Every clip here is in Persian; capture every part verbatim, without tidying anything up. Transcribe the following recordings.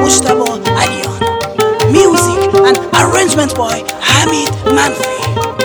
مجتبی علیان. Music and arrangement by حمید منفی.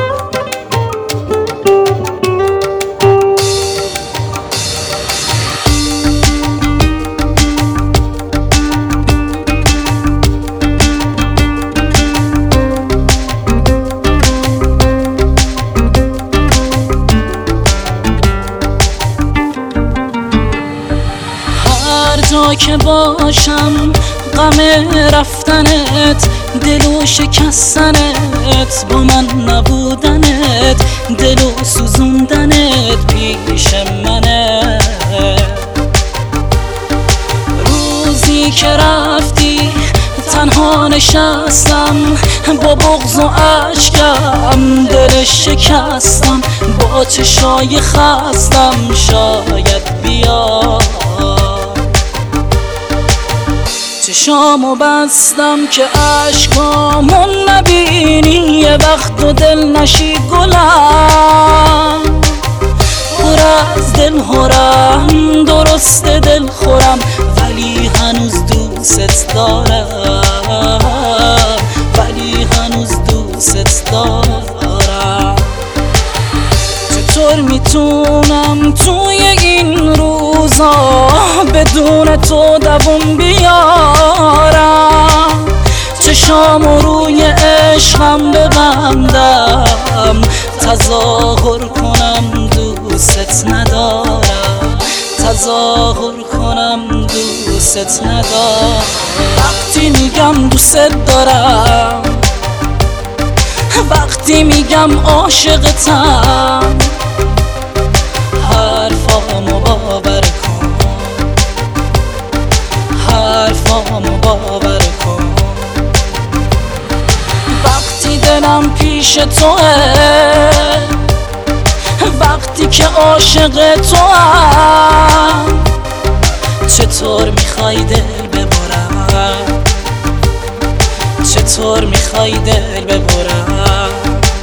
جا که باشم غم رفتنت، دل و شکستنت، با من نبودنت، دل و سوزوندنت پیش منه. روزی که رفتی تنها نشستم، با بغض و اشکم دل شکستم، با چشای خستم شاید بیا. چشامو بستم که عشقامو نبینی، یه وقت و دل نشی گلم. پر از دل هرم، درست دل خورم، ولی هنوز دوست دارم، ولی هنوز دوست دارم. چطور میتونم توی این روزا بدون تو دووم بیارم؟ چشامو روی عشقم ببندم، تظاهر کنم دوست ندارم، تظاهر کنم دوست ندارم. وقتی میگم دوست دارم، وقتی میگم عاشقتم، حرفامو باور کن، حرفامو باور کن. وقتی دلم پیش توه، وقتی که عاشق توام، چطور میخوای دل ببرم، چطور میخوای دل ببرم؟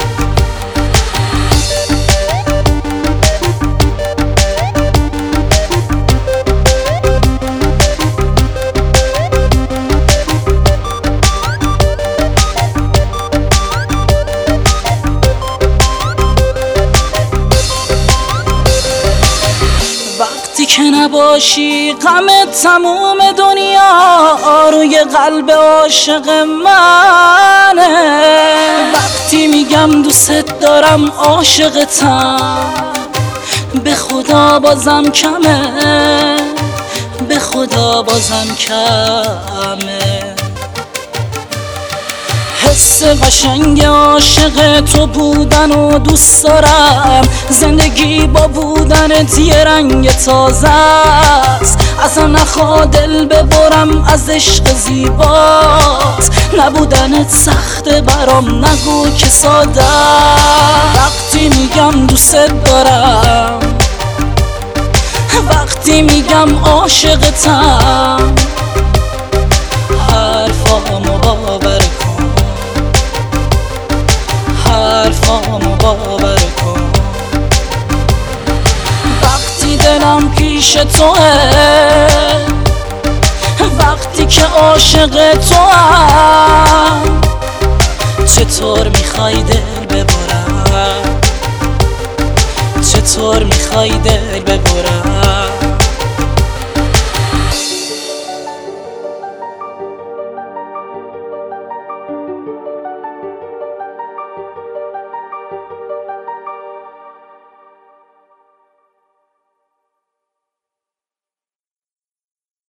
وقتی که نباشی غم تموم دنیا روی قلب عاشق منه. وقتی میگم دوست دارم عاشقتم، به خدا بازم کمه، به خدا بازم کمه. حس قشنگ عاشق تو بودن و دوست دارم، زندگی با بودنت یه رنگ تازه است. اصلا نخوا دل ببرم از عشق زیبات، نبودنت سخته برام نگو که ساده. وقتی میگم دوست دارم، وقتی میگم عاشقتم، حرفامو باور کن، حرفامو باور کن. وقتی دلم پیش توه، وقتی که عاشق توام، چطور میخوای دل ببرم، چطور میخوای دل ببرم؟